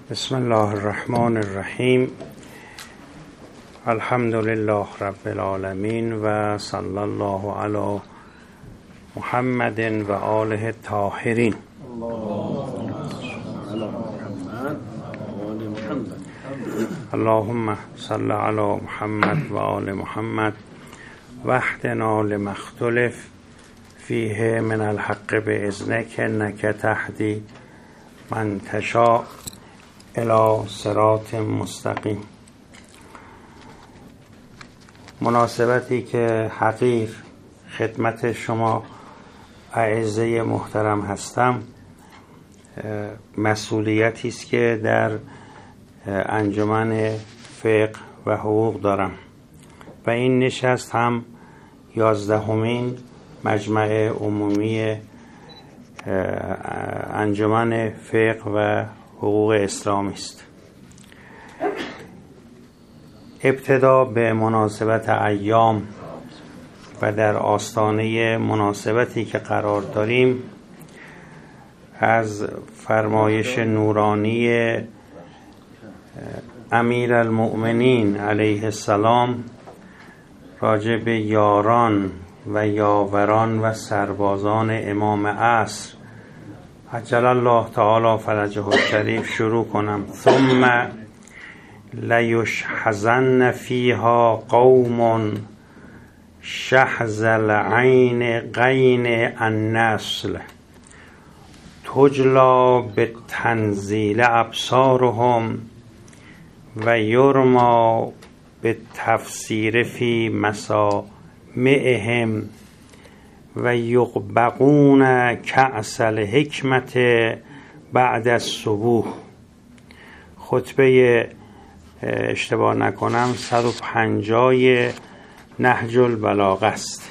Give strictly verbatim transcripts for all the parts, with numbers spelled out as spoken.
بسم الله الرحمن الرحیم. الحمد لله رب العالمین و صلی الله علی محمد و آله الطاهرین. اللهم صل علی محمد و آل محمد واهدنا لما اختلف فیه من الحق باذنک انک تهدی من تشاء الی صراط مستقیم. مناسبتی که حقیر خدمت شما اعزه محترم هستم، مسئولیتی است که در انجمن فقه و حقوق دارم و این نشست هم یازدهمین مجمع عمومی انجمن فقه و حقوق اسلامی است. ابتدا به مناسبت ایام و در آستانه مناسبتی که قرار داریم از فرمایش نورانی امیرالمؤمنین علیه السلام راجع به یاران و یاوران و سربازان امام عصر عجل الله تعالی فرجه الشریف شروع کنم. ثم لیشحزن فیها قوم شحذ العین غین النسل تجلا بالتنزیل ابصارهم و یرما بالتفسیر فی مسامعهم و یغبقون کأس الحکمت بعد الصبوح. خطبه اشتباه نکنم صد و پنجاه نهج البلاغه است.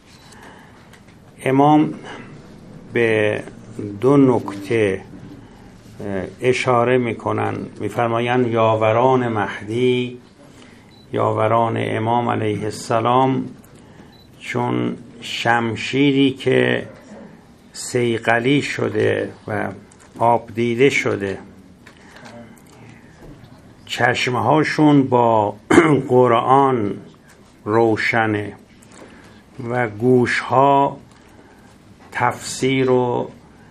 امام به دو نکته اشاره میکنن، میفرمایند یاوران مهدی، یاوران امام علیه السلام، چون شمشیری که صیقلی شده و آب دیده شده، چشمهاشون با قرآن روشنه و گوشها تفسیر و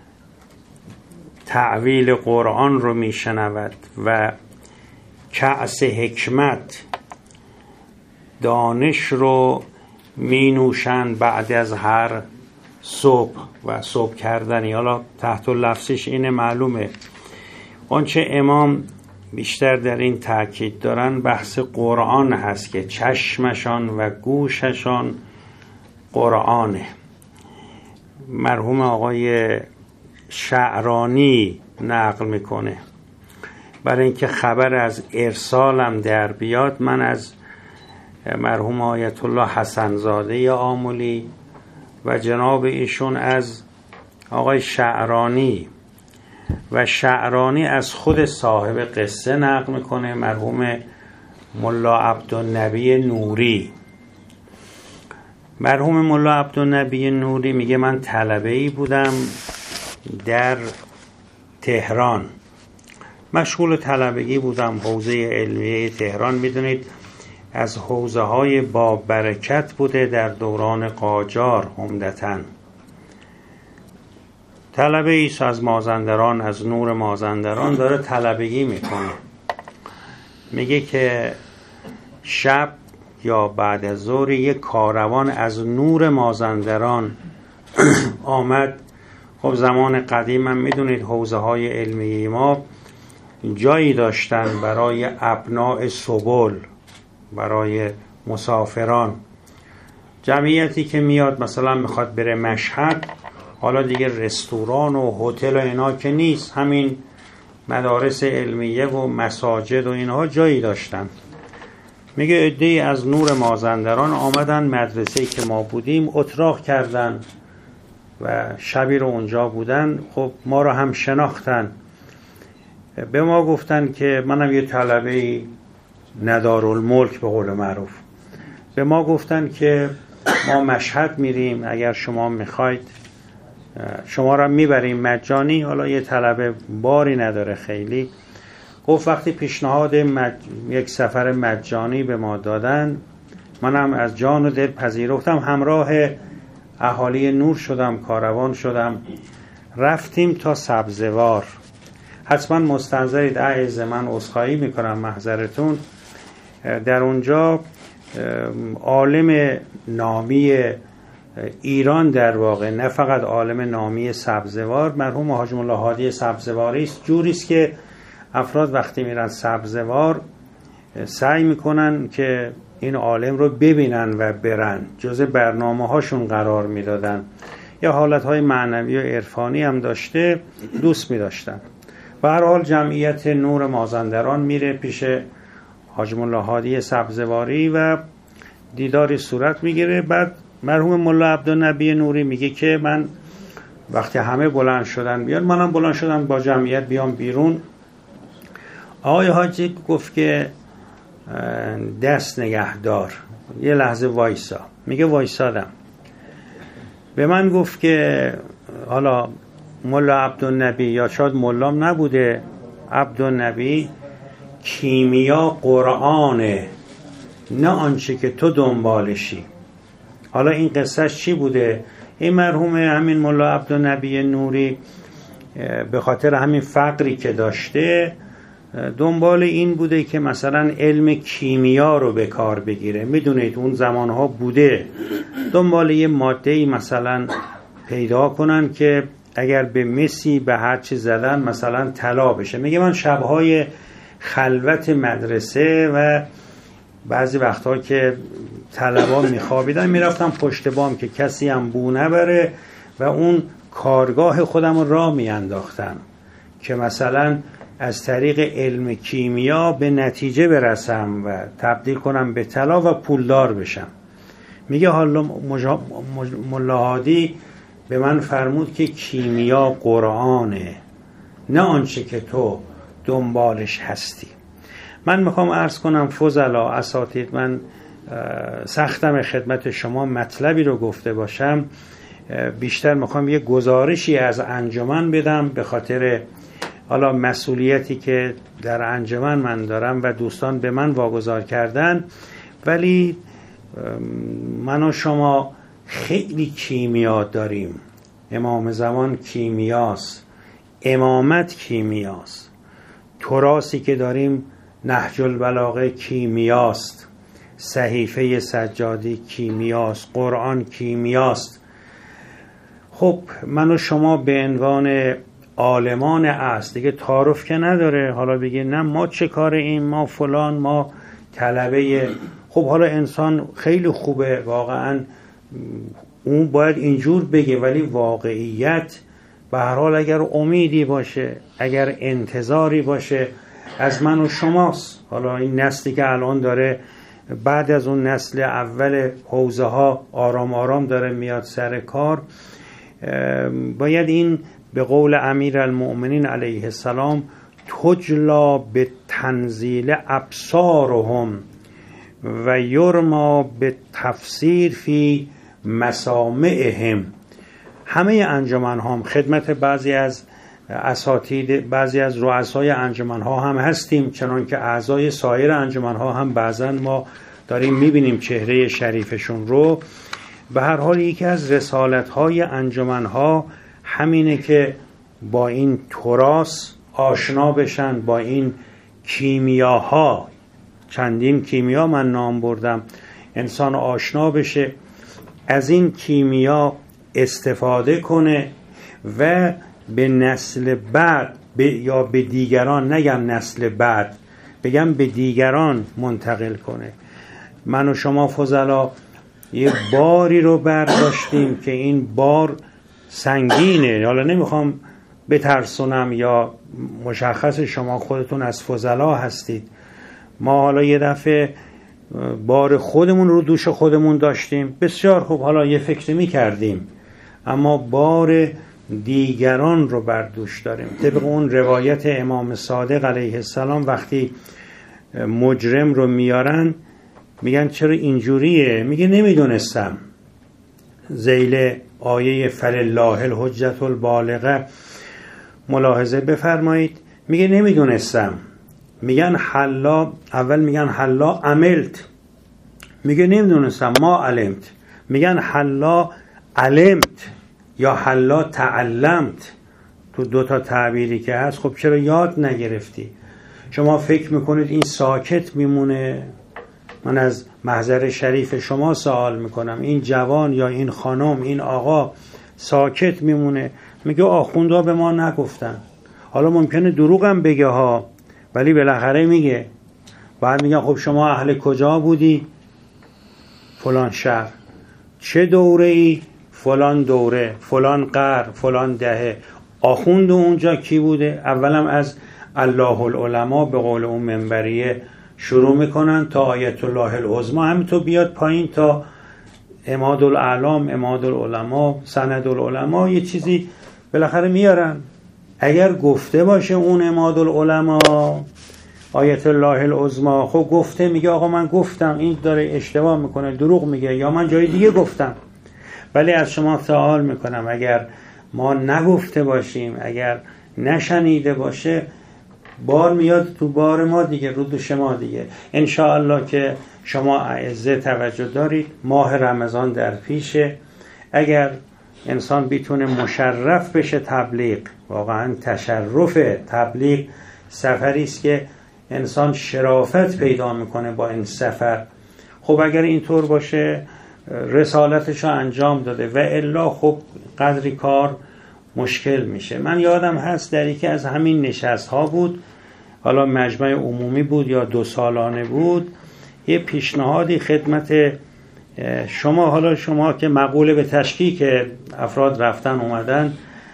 تعویل قرآن رو میشنود و کأس حکمت دانش رو می نوشند بعد از هر صبح و صبح کردنی. حالا تحت لفظش اینه معلومه. آنچه امام بیشتر در این تاکید دارن بحث قرآن هست که چشمشان و گوششان قرآنه. مرحوم آقای شعرانی نقل میکنه برای اینکه خبر از ارسالم در بیاد، من از مرحوم آیت الله حسن زاده آملی و جناب ایشون از آقای شعرانی و شعرانی از خود صاحب قصه نقل میکنه، مرحوم ملا عبدالنبی نوری. مرحوم ملا عبدالنبی نوری میگه من طلبه‌ای بودم در تهران، مشغول طلبگی بودم، حوزه علمیه تهران میدونید از حوزه های با برکت بوده در دوران قاجار. عمدتاً طلبه ایست از مازندران، از نور مازندران داره طلبگی میکنه. میگه که شب یا بعد از ظهر یک کاروان از نور مازندران آمد. خب زمان قدیم هم میدونید حوزه های علمی ما جایی داشتن برای ابناء سبل، برای مسافران. جمعیتی که میاد مثلا میخواد بره مشهد، حالا دیگه رستوران و هتل و اینا که نیست، همین مدارس علمیه و مساجد و اینها جایی داشتن. میگه عده‌ای از نور مازندران آمدن مدرسه‌ای که ما بودیم اتراق کردن و شبی رو اونجا بودن. خب ما رو هم شناختن، به ما گفتن که منم یه طلبه‌ای ندارالملک به قول معروف، به ما گفتن که ما مشهد میریم، اگر شما میخواید شما را میبریم مجانی. حالا یه طلبه باری نداره خیلی، گفت وقتی پیشنهاد مج... یک سفر مجانی به ما دادن، منم از جان و دل پذیرفتم، همراه اهالی نور شدم، کاروان شدم، رفتیم تا سبزوار. حتما مستنظرید اعز، من عذرخواهی میکنم محضرتون. در اونجا عالم نامی ایران، در واقع نه فقط عالم نامی سبزوار، مرحوم حاجی مولا هادی سبزواری است. جوری است که افراد وقتی میرن سبزوار سعی میکنن که این عالم رو ببینن و برن، جزء برنامه هاشون قرار میدادن. یا حالت های معنوی و عرفانی هم داشته، دوست میداشتن. به هر حال جمعیت نور مازندران میره پیش حاجی مولا هادی سبزواری و دیداری صورت میگیره. بعد مرحوم مولا عبدالنبی نوری میگه که من وقتی همه بلند شدن بیان، منم بلند شدم با جمعیت بیام بیرون. آقای حاجی گفت که دست نگهدار، یه لحظه وایسا. میگه وایسادم. به من گفت که حالا مولا عبدالنبی، یا شاید مولام نبوده، عبدالنبی، کیمیا قرآنه، نه آنچه که تو دنبالشی. حالا این قصهش چی بوده؟ این مرحوم همین مولا عبدالنبی نوری به خاطر همین فقری که داشته دنبال این بوده که مثلا علم کیمیا رو به کار بگیره. میدونید اون زمانها بوده دنبال یه ماده‌ای مثلا پیدا کنن که اگر به مسی به هر چی زدن مثلا طلا بشه. میگه من شبهای خلوت مدرسه و بعضی وقتها که طلبا میخوابیدن میرفتم پشت بام که کسی هم بو نبره و اون کارگاه خودم رو راه میانداختم که مثلا از طریق علم کیمیا به نتیجه برسم و تبدیل کنم به طلا و پولدار بشم. میگه حالا مجا... مج... مولا هادی به من فرمود که کیمیا قرآنه، نه آنچه که تو دنبالش هستی. من میخوام عرض کنم فضلا، اساتید، من سختم خدمت شما مطلبی رو گفته باشم. بیشتر میخوام یه گزارشی از انجمن بدم به خاطر حالا مسئولیتی که در انجمن من دارم و دوستان به من واگذار کردن. ولی من و شما خیلی کیمیا داریم. امام زمان کیمیاست، امامت کیمیاست، تراثی که داریم نهج البلاغه کیمیاست، صحیفه سجادی کیمیاست، قرآن کیمیاست. خب من و شما به عنوان عالمان است دیگه تعارف که نداره. حالا بگه نه ما چه کاره ایم، ما فلان، ما طلبه. خب حالا انسان خیلی خوبه واقعا، اون باید اینجور بگه، ولی واقعیت به هر حال اگر امیدی باشه، اگر انتظاری باشه از من و شماست. حالا این نسلی که الان داره بعد از اون نسل اول حوزه ها آرام آرام داره میاد سر کار، باید این به قول امیر المؤمنین علیه السلام تجلا به تنزیل ابصارهم و یرما به تفسیر فی مسامعهم. همه انجمن ها هم خدمت بعضی از اساتید، بعضی از رؤسای انجمن ها هم هستیم، چنان که اعضای سایر انجمن ها هم بعضا ما داریم میبینیم چهره شریفشون رو. به هر حال یکی از رسالت های انجمن ها همینه که با این تراث آشنا بشن، با این کیمیاها، چندین کیمیا من نام بردم، انسان آشنا بشه، از این کیمیا استفاده کنه و به نسل بعد به یا به دیگران، نگم نسل بعد، بگم به دیگران منتقل کنه. من و شما فضلا یه باری رو برداشتیم که این بار سنگینه. حالا نمیخوام بترسونم یا مشخص شما خودتون از فضلا هستید. ما حالا یه دفعه بار خودمون رو دوش خودمون داشتیم، بسیار خوب، حالا یه فکر می کردیم، اما بار دیگران رو بر دوش داریم. طبق اون روایت امام صادق علیه السلام وقتی مجرم رو میارن میگن چرا اینجوریه؟ میگه نمیدونستم. ذیل آیه فلله الحجة البالغه ملاحظه بفرمایید. میگه نمیدونستم میگن حلا، اول میگن حلا عملت، میگه نمیدونستم ما علمت. میگن حلا علمت یا حلا تعلمت، تو دوتا تعبیری که هست. خب چرا یاد نگرفتی؟ شما فکر میکنید این ساکت میمونه؟ من از محضر شریف شما سوال میکنم، این جوان یا این خانم، این آقا ساکت میمونه؟ میگه آخوندها به ما نگفتن. حالا ممکنه دروغم بگه ها، ولی بالاخره میگه. بعد میگن خب شما اهل کجا بودی؟ فلان شهر. چه دوره ای؟ فلان دوره، فلان قرن، فلان دهه. آخوند اونجا کی بوده؟ اولم از الله العلماء به قول اون منبریه شروع میکنن تا آیت الله العظمی، همینطور بیاد پایین تا عماد الاعلام، عماد العلماء، سند العلماء، یه چیزی بالاخره میارن. اگر گفته باشه اون عماد العلماء آیت الله العظمی، خب گفته، میگه آقا من گفتم، این داره اشتباه میکنه، دروغ میگه، یا من جای دیگه گفتم. ولی از شما سوال میکنم اگر ما نگفته باشیم، اگر نشنیده باشه، بار میاد تو بار ما دیگه، رو دوش ما دیگه. انشاءالله که شما اعزه توجه دارید، ماه رمضان در پیشه. اگر انسان بیتونه مشرف بشه تبلیغ، واقعا تشرف تبلیغ سفری است که انسان شرافت پیدا میکنه با این سفر. خب اگر اینطور باشه رسالتش رو انجام داده، و الا خب قدری کار مشکل میشه. من یادم هست در یکی از همین نشست ها بود، حالا مجمع عمومی بود یا دو سالانه بود، یه پیشنهادی خدمت شما، حالا شما که مقوله به تشکیک افراد رفتن اومدن،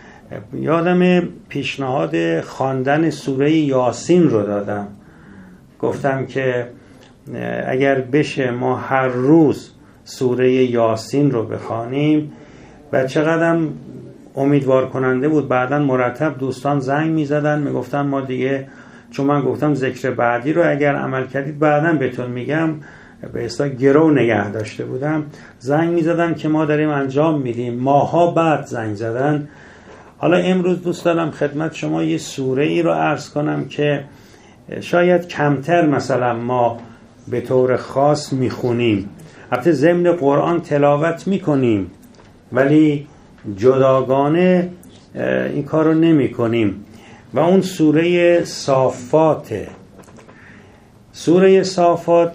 یادم پیشنهاد خواندن سوره یاسین رو دادم. گفتم که اگر بشه ما هر روز سوره یاسین رو بخوانیم، و چقدر امیدوار کننده بود. بعداً مرتب دوستان زنگ می زدن، می گفتن ما دیگه، چون من گفتم ذکر بعدی رو اگر عمل کردید بعداً بهتون میگم، به اصطلاح گرو نگه داشته بودم. زنگ می زدن که ما داریم انجام میدیم، ماها بعد زنگ زدن. حالا امروز دوست دارم خدمت شما یه سوره ای رو عرض کنم که شاید کمتر مثلا ما به طور خاص میخونیم، البته ضمن قرآن تلاوت میکنیم ولی جداگانه این کار رو نمی کنیم، و اون سوره صافاته. سوره صافات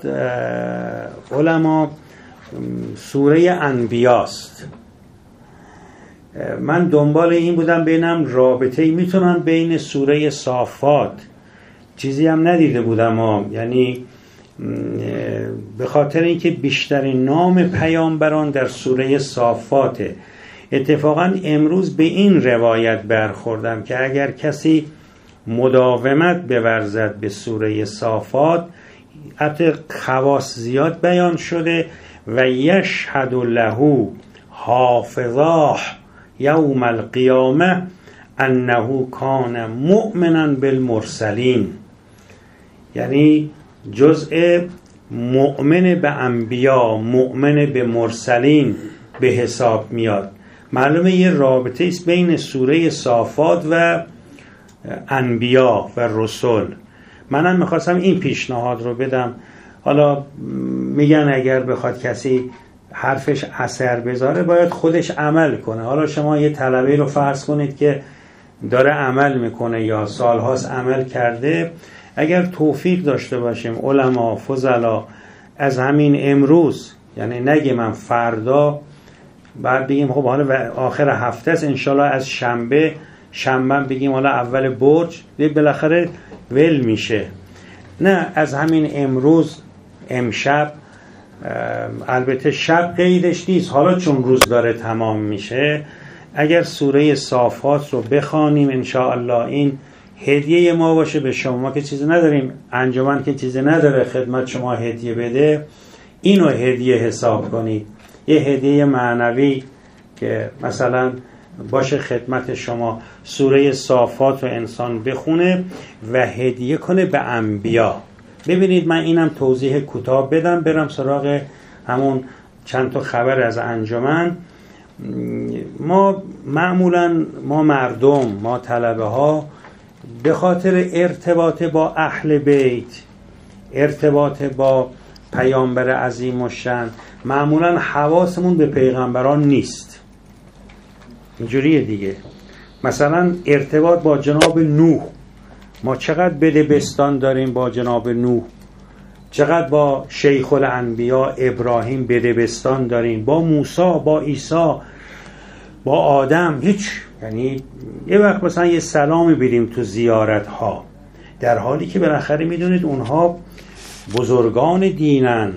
علما سوره انبیاست. من دنبال این بودم ببینم رابطه‌ای میتونن بین سوره صافات، چیزی هم ندیده بودم ها. یعنی به خاطر اینکه بیشترین نام پیامبران در سوره صافاته. اتفاقا امروز به این روایت برخوردم که اگر کسی مداومت بورزد به سوره صافات، حتی خواص زیاد بیان شده، و یشهد له حافظاه یوم القیامه انه کان مؤمنا بالمرسلین، یعنی جزء مؤمن به انبیا، مؤمن به مرسلین به حساب میاد. معلومه یه رابطه است بین سوره صافات و انبیا و رسول. منم میخواستم این پیشنهاد رو بدم. حالا میگن اگر بخواد کسی حرفش اثر بذاره باید خودش عمل کنه. حالا شما یه طلبه رو فرض کنید که داره عمل میکنه یا سالهاست عمل کرده، اگر توفیق داشته باشیم علما فضلا از همین امروز، یعنی نگه من فردا بعد بگیم خب حالا آخر هفته است انشالله از شنبه شنبه بگیم حالا اول برج، بالاخره ول میشه. نه، از همین امروز، امشب، البته شب قیدش نیست، حالا چون روز داره تمام میشه، اگر سوره صافات رو بخوانیم انشاءالله این هدیه ما باشه به شما. ما که چیزی نداریم، انجمن که چیزی نداره خدمت شما هدیه بده، اینو هدیه حساب کنید، یه هدیه معنوی که مثلا باشه خدمت شما. سوره صافات رو انسان بخونه و هدیه کنه به انبیا. ببینید من اینم توضیح کوتاه بدم، برم سراغ همون چند تا خبر از انجمن. ما معمولا ما مردم، ما طلبه ها به خاطر ارتباط با اهل بیت، ارتباط با پیامبر عظیم الشأن، معمولا حواسمون به پیغمبران نیست. اینجوریه دیگه. مثلا ارتباط با جناب نوح، ما چقدر بدبستان داریم با جناب نوح، چقدر با شیخ الانبیا ابراهیم بدبستان داریم، با موسی، با عیسی، با آدم هیچ. یعنی یه وقت مثلا یه سلامی بدیم تو زیارت ها، در حالی که بالاخره میدونید اونها بزرگان دینن،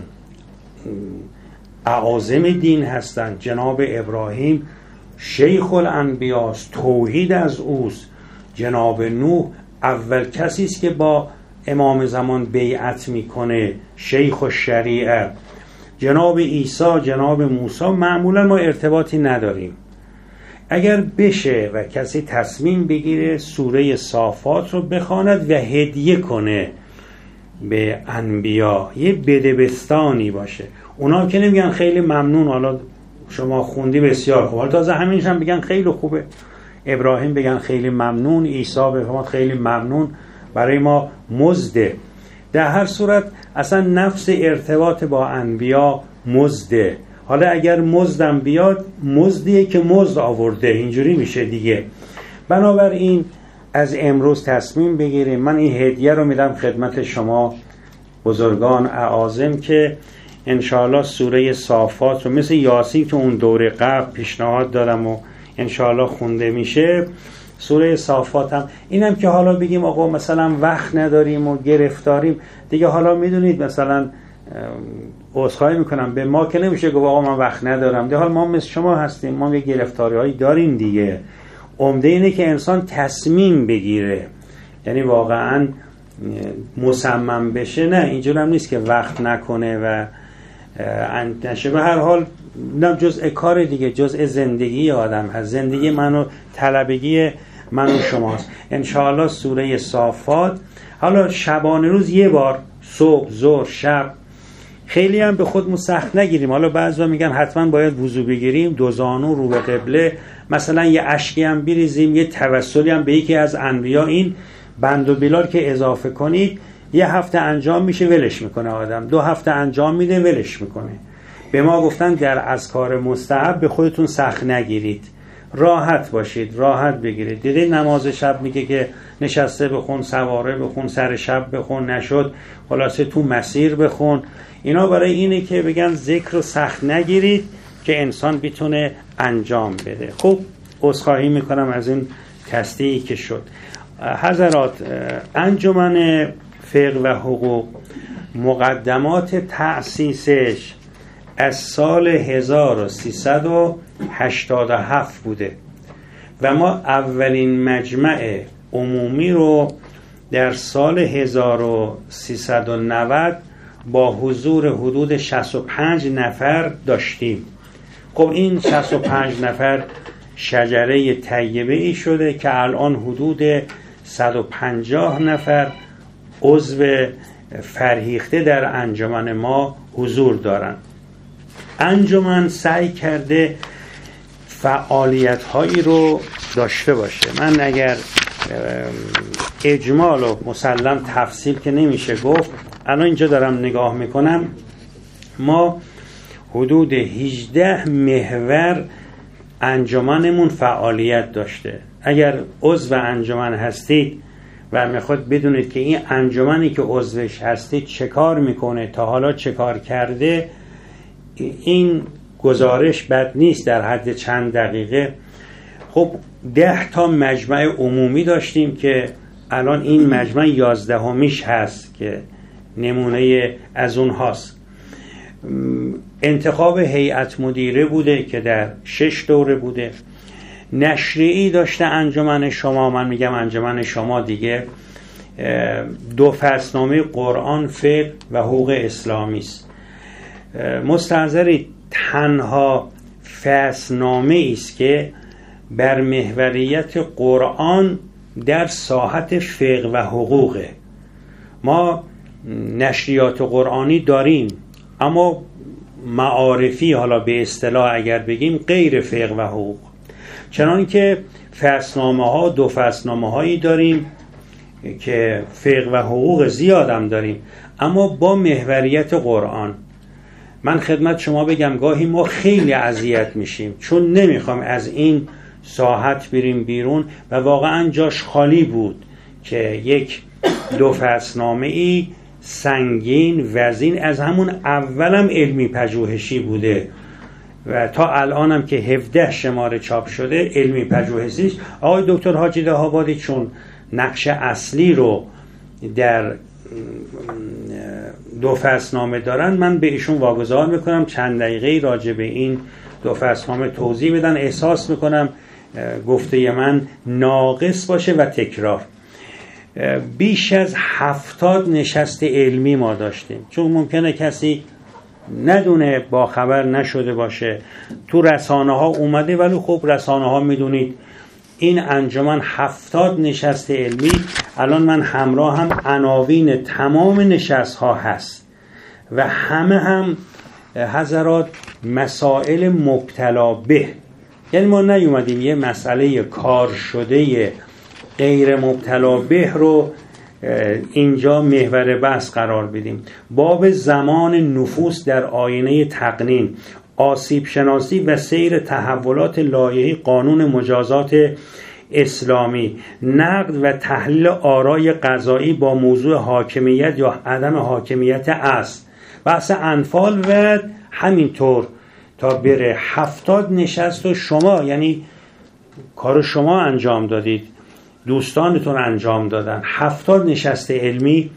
اعاظم دین هستن. جناب ابراهیم شیخ الانبیاست، توحید از اوست. جناب نوح اول کسی است که با امام زمان بیعت میکنه، شیخ الشریعه. جناب عیسی، جناب موسی معمولا ما ارتباطی نداریم. اگر بشه و کسی تصمیم بگیره سوره صافات رو بخواند و هدیه کنه به انبیا، یه بدبستانی باشه. اونا که نمیگن خیلی ممنون، حالا شما خوندی بسیار خوب، حالا تازه همینش هم بگن خیلی خوبه. ابراهیم بگن خیلی ممنون، عیسی بگن خیلی ممنون، برای ما مزده. در هر صورت اصلا نفس ارتباط با انبیا مزده. حالا اگر مزدم بیاد، مزدیه که مزد آورده، اینجوری میشه دیگه. بنابراین از امروز تصمیم بگیریم. من این هدیه رو میدم خدمت شما بزرگان اعاظم که انشاءالله سوره صافات رو مثل یاسین که اون دوره قبل پیشنهاد دادم و انشاءالله خونده میشه، سوره صافات هم اینم که حالا بگیم آقا مثلا وقت نداریم و گرفتاریم دیگه، حالا میدونید مثلا عذرخواهی میکنم، به ما که نمیشه گفت آقا من وقت ندارم. دیگه حال ما مثل شما هستیم، ما یه گرفتاری هایی داریم دیگه. عمده اینه که انسان تصمیم بگیره، یعنی واقعا مصمم بشه. نه اینجور هم نیست که وقت نکنه و نشه. به هر حال نه، جزء کار دیگه، جزء زندگی آدم هست. زندگی منو، طلبگی من و شماست. انشاءالله سوره صافات، حالا شبانه روز یه بار، صبح، ظهر، شب، خیلی هم به خودمون سخت نگیریم. حالا بعضیا میگن حتما باید وضو بگیریم، دو زانو رو به قبله، مثلا یه اشکی هم بریزیم، یه توسلی هم به یکی از انبیا، این بند و بلال که اضافه کنید یه هفته انجام میشه ولش میکنه آدم، دو هفته انجام میده ولش میکنه. به ما گفتن در اذکار مستحب به خودتون سخت نگیرید، راحت باشید، راحت بگیرید. دیدید نماز شب میگه که نشسته بخون، سواره بخون، سر شب بخون، نشد خلاصه تو مسیر بخون. اینا برای اینه که بگن ذکر رو سخت نگیرید که انسان بتونه انجام بده. خب عذرخواهی میکنم از این تصدیعی که شد. حضرات، انجمن فقه و حقوق مقدمات تأسیسش از سال هزار و سیصد و هشتاد و هفت بوده و ما اولین مجمع عمومی رو در سال هزار و سیصد و نود با حضور حدود شصت و پنج نفر داشتیم. خب این شصت و پنج نفر شجره طیبه ای شده که الان حدود صد و پنجاه نفر عضو فرهیخته در انجمن ما حضور دارن. انجمن سعی کرده فعالیت هایی رو داشته باشه. من اگر اجمال و مسلم تفصیل که نمیشه گفت، الان اینجا دارم نگاه میکنم، ما حدود هجده محور انجمنمون فعالیت داشته. اگر عضو انجمن هستید و میخواد بدونید که این انجمنی که عضوش هستید چه کار میکنه، تا حالا چه کار کرده، این گزارش بد نیست در حد چند دقیقه. خب ده تا مجمع عمومی داشتیم که الان این مجمع یازدهمیش هست که نمونه از اون هاست. انتخاب هیئت مدیره بوده که در شش دوره بوده. نشریه‌ای داشته انجمن شما، من میگم انجمن شما دیگه، دو فصلنامه قرآن، فقه و حقوق اسلامی است. مستحضرید تنها فصلنامه است که بر محوریت قرآن در ساحت فقه و حقوقه. ما نشریات قرآنی داریم اما معارفی، حالا به اصطلاح اگر بگیم، غیر فقه و حقوق. چنان که فصلنامه ها دو فصلنامه هایی داریم که فقه و حقوق زیادم داریم، اما با محوریت قرآن. من خدمت شما بگم گاهی ما خیلی اذیت میشیم چون نمیخوام از این ساحت بریم بیرون و واقعا جاش خالی بود که یک دو فصلنامه ای سنگین وزین از همون اولم علمی پژوهشی بوده و تا الانم که هفده شماره چاپ شده علمی پژوهشی. آقای دکتر حاجی دهابادی چون نقش اصلی رو در دو فصلنامه دارن، من به ایشون واگذار میکنم چند دقیقه راجع به این دو فصلنامه توضیح بدن. احساس میکنم گفته من ناقص باشه و تکرار. بیش از هفتاد نشست علمی ما داشتیم، چون ممکنه کسی ندونه، با خبر نشده باشه، تو رسانه ها اومده، ولی خب رسانه ها میدونید این انجمن هفتاد نشست علمی، الان من همراه هم عناوین تمام نشست ها هست و همه هم حضرات مسائل مبتلا به، یعنی ما نیومدیم یه مسئله کار شده غیر مبتلا به رو اینجا محور بحث قرار بدیم. باب زمان نفوس در آینه تقنین، آسیب شناسی و سیر تحولات لایحه‌ای قانون مجازات اسلامی، نقد و تحلیل آرای قضایی با موضوع حاکمیت یا عدم حاکمیت اصل، بحث انفال و همینطور تا بره. هفتاد نشست و شما، یعنی کار شما انجام دادید، دوستانتون انجام دادن. هفتاد نشست علمی.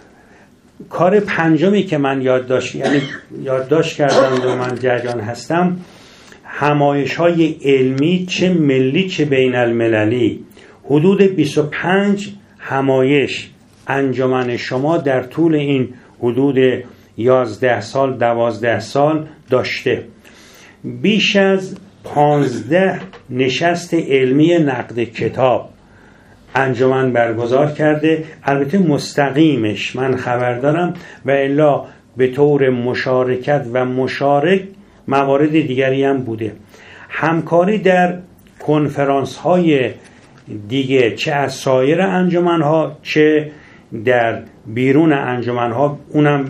کار پنجمی که من یادداشت یعنی یادداشت کردم و من جریان هستم، همایش های علمی چه ملی چه بین المللی، حدود بیست و پنج همایش انجمن شما در طول این حدود یازده سال دوازده سال داشته. بیش از پانزده نشست علمی نقد کتاب انجمن برگزار کرده. البته مستقیمش من خبر دارم و الا به طور مشارکت و مشارک موارد دیگری هم بوده. همکاری در کنفرانس های دیگه، چه از سایر انجمن ها چه در بیرون انجمن ها، اونم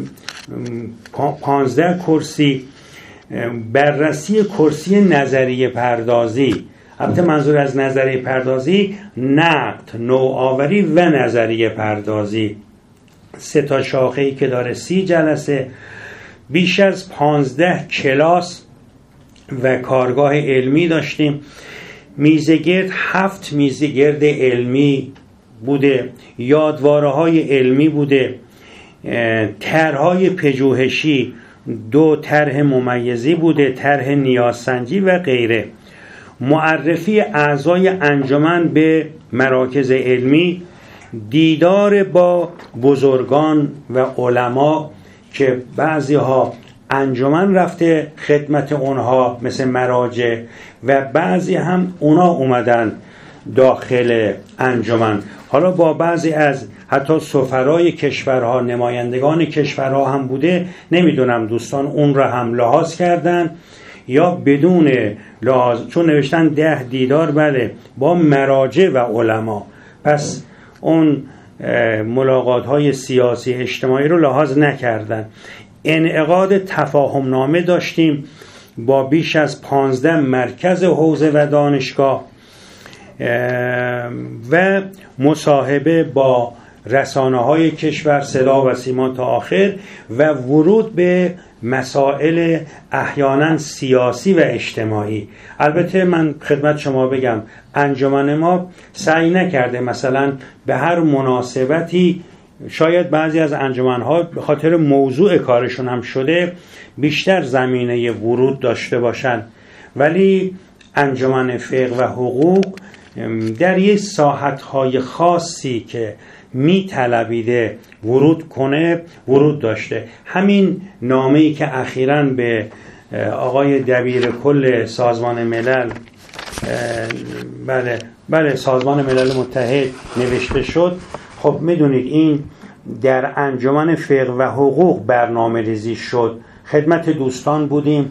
پانزده کرسی. بررسی کرسی نظریه پردازی، البته منظور از نظریه پردازی نقد، نوآوری و نظریه پردازی، سه تا شاخه‌ای که داره، سی جلسه، بیش از پانزده کلاس و کارگاه علمی داشتیم. میزگرد، هفت میزگرد علمی بوده، یادواره های علمی بوده، طرح‌های پژوهشی، دو طرح ممیزی بوده، طرح نیازسنجی و غیره. معرفی اعضای انجمن به مراکز علمی، دیدار با بزرگان و علما که بعضی ها انجمن رفته خدمت اونها مثل مراجع و بعضی هم اونا اومدن داخل انجمن. حالا با بعضی از حتی سفرای کشورها، نمایندگان کشورها هم بوده. نمیدونم دوستان اون را هم لحاظ کردن یا بدون لحاظ، چون نوشتن ده دیدار بله با مراجع و علما، پس اون ملاقات های سیاسی اجتماعی رو لحاظ نکردن. انعقاد تفاهم نامه داشتیم با بیش از پانزده مرکز حوزه و دانشگاه و مصاحبه با رسانه های کشور، صدا و سیما تا آخر، و ورود به مسائل احیانا سیاسی و اجتماعی. البته من خدمت شما بگم انجمن ما سعی نکرده مثلا به هر مناسبتی، شاید بعضی از انجمن‌ها به خاطر موضوع کارشون هم شده بیشتر زمینه ورود داشته باشند، ولی انجمن فقه و حقوق در یک ساحت‌های خاصی که می طلبیده ورود کنه ورود داشته. همین نامه‌ای که اخیراً به آقای دبیر کل سازمان ملل بله بله سازمان ملل متحد نوشته شد، خب میدونید این در انجمن فقه و حقوق برنامه ریزی شد، خدمت دوستان بودیم،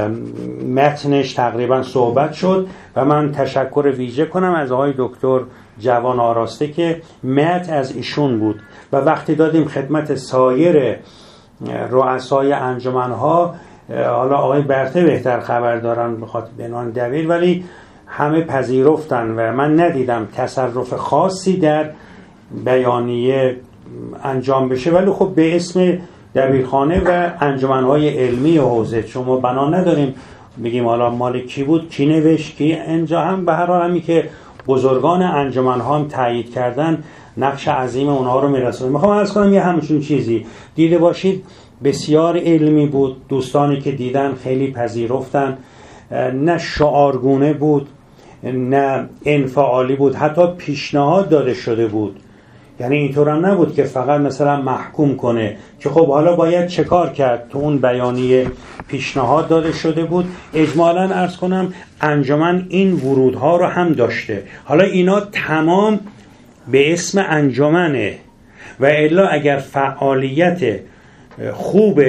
متنش تقریبا صحبت شد و من تشکر ویژه کنم از آقای دکتر جوان آراسته که مت از ایشون بود و وقتی دادیم خدمت سایر رؤسای انجمنها، حالا آقای برته بهتر خبر دارن بخاطر بنان دبیر، ولی همه پذیرفتن و من ندیدم تصرف خاصی در بیانیه انجام بشه، ولی خب به اسم دبیرخانه و انجمنهای علمی حوزه شما بنا نداریم بگیم حالا مال کی بود، کی نوشت، کی اینجا هم به هر حال همی که بزرگان انجمنها هم تایید کردن نقش عظیم اونها رو میرسونه. میخوام عرض کنم یه همچون چیزی دیده باشید بسیار علمی بود، دوستانی که دیدن خیلی پذیرفتن، نه شعارگونه بود نه انفعالی بود، حتی پیشنهاد داده شده بود، یعنی اینطور هم نبود که فقط مثلا محکوم کنه که خب حالا باید چه کار کرد. تو اون بیانیه پیشنهاد داده شده بود. اجمالاً عرض کنم انجمن این ورودها رو هم داشته. حالا اینا تمام به اسم انجمنه و الا اگر فعالیت خوب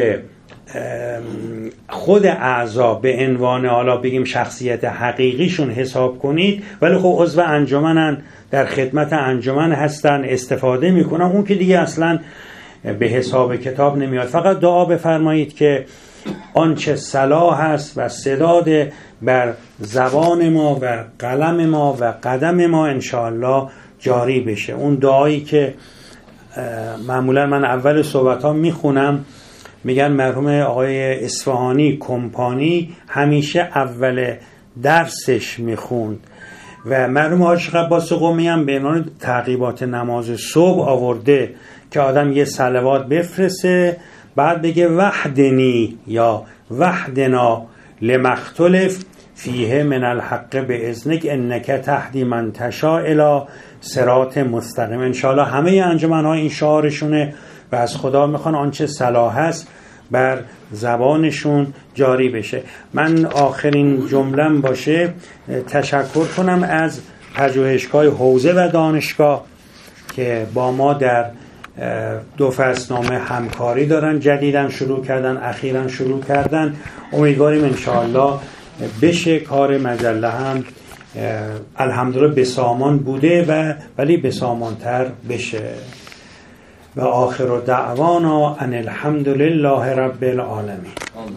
خود اعضا به عنوان حالا بگیم شخصیت حقیقیشون حساب کنید، ولی خب عضو انجمنن، در خدمت انجمن هستن، استفاده میکنن، اون که دیگه اصلا به حساب کتاب نمیاد. فقط دعا بفرمایید که آنچه صلاح است و سداد بر زبان ما و قلم ما و قدم ما انشاءالله جاری بشه. اون دعایی که معمولا من اول صحبت ها میخونم، میگن مرحوم آقای اصفهانی کمپانی همیشه اول درسش میخوند و مرحوم حاج عباس قمی هم به عنوان تعقیبات نماز صبح آورده که آدم یه صلوات بفرسه بعد بگه وحدنی یا وحدنا لمختلف فیه من الحق باذنک انک تهدی من تشاء الی صراط مستقیم. انشاءالله همه انجمن‌ها این شعارشونه و از خدا میخوان آنچه صلاح است بر زبانشون جاری بشه. من آخرین جملم باشه تشکر کنم از پژوهشگاه حوزه و دانشگاه که با ما در دو فصلنامه همکاری دارن، جدیدن شروع کردن، اخیراً شروع کردن. امیدواریم انشاءالله بشه کار مجله هم الحمدلله بسامان بوده و ولی بسامانتر بشه. و آخر دعوانا ان الحمد لله رب العالمین.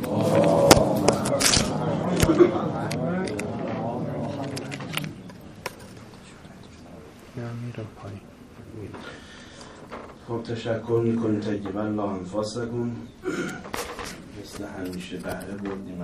خب تشکر میکنیم. طیب الله انفاسکم. مثل همیشه بهره بردیم.